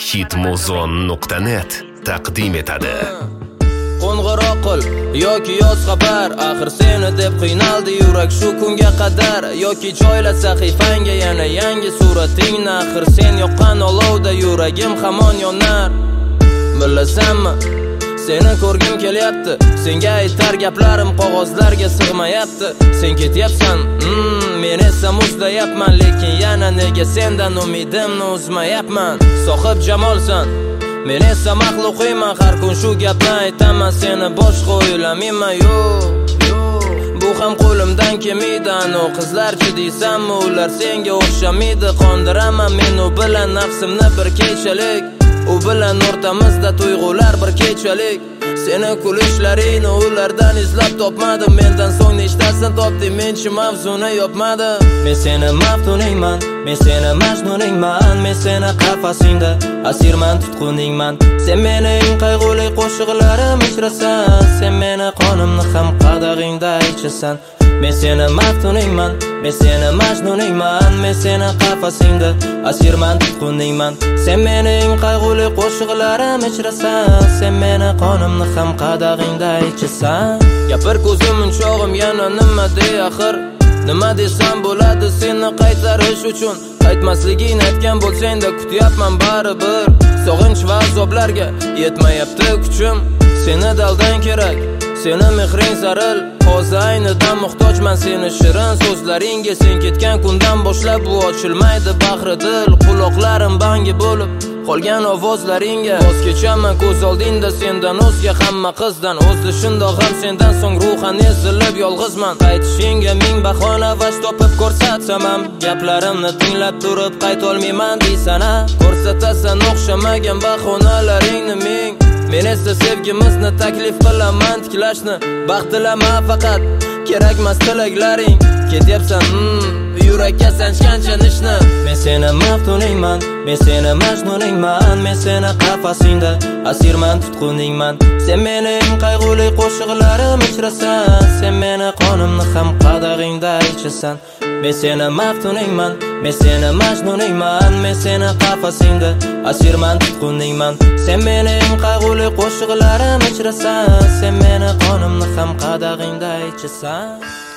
Hitmuzon.net taqdim etadi. Qo'ng'iroq qil yoki yoz xabar, axir seni deb qiynaldi yurak shu kunga qadar. Yoki joyla sahifangga yana yangi suratingni, axir sen yoqqan olovda yuragim hamon yonar. Bilasanmi, seni ko'rgim kelyapti, senga aytar gaplarim qog'ozlarga sig'mayapti. Sen ketyapsan, men esa muzlayapman, lekin yana nega sendan umidimni uzmayapman. Sohib jamolsan, men esa maxluqiyman, har kun shu gapni aytaman, seni boshqa o'ylamayman. Bu ham qo'limdan kelmaydi, anu qizlarchi deysanmi, ular senga o'xshamaydi. Qondiraman men u bilan nafsimni bir kechalik, u bilan o'rtamizda tuyg'ular bir kechalik. Seni kulishlaringni ulardan izlab topmadim, mendan so'ng nechtasini topding, menchi mavzuni yopmadim. Men seni maftuningman, men seni majnuningman, men seni qafasingda asirman, tutquningman. Sen meni eng qayg'uli qo'shiqlarim ichrasan, sen meni qonimni ham qadag'ingda ichasan. Men seni maftuningman, men seni majnuningman, men seni qafasingda asirman, tutquningman. Sen meni eng qayg'uli qo'shiqlarim ichrasan, sen meni qonimni ham qadag'ingda ichasan. Gapir ko'zim unchog'im yana nima dey axir, nima desam bo'ladi seni qaytarish uchun. Qaytmasligingni aytgan bo'lsang-da kutyapman baribir. Sog'inch va azoblarga yetmayapti kuchim. Seni daldan kerak, seni mehring zaril, hozir aynidan muhtojman seni shirin so'zlaringga. Sen ketgan kundan boshlab bu ochilmaydi bahri dil, quloqlarim bangi bo'lib qolgan ovozlaringga. Voz kechaman ko'z oldingda sendan o'zga hamma qizdan, o'zi shundoq ham sendan so'ng ruhan ezilib yolg'izman. Qaytishingga ming bahona va topib ko'rsatsam ham, gaplarimni tinglab turib qaytolmayman deysan-a. Ko'rsatasan o'xshamagan bahonalaringni ming, men esa sevgimizni taklif qilaman tiklashni. Baxt tilama faqat, kerakmas tilaklaring. Ketyapsan, yurakka sanchgancha nishni. Men seni maftuningman, men seni majnuningman, men seni qafasingda asirman, tutquningman. Sen meni eng qayg'uli qo'shiqlarim ichrasan, sen meni qonimni ham qadag'ingda ichasan. Men seni maftuningman, men seni majnuningman, men seni qafasingda asirman, tutquningman. Sen meni eng qayg'uli qo'shiqlarim ichrasan, sen meni qonimni ham qadag'ingda ichasan.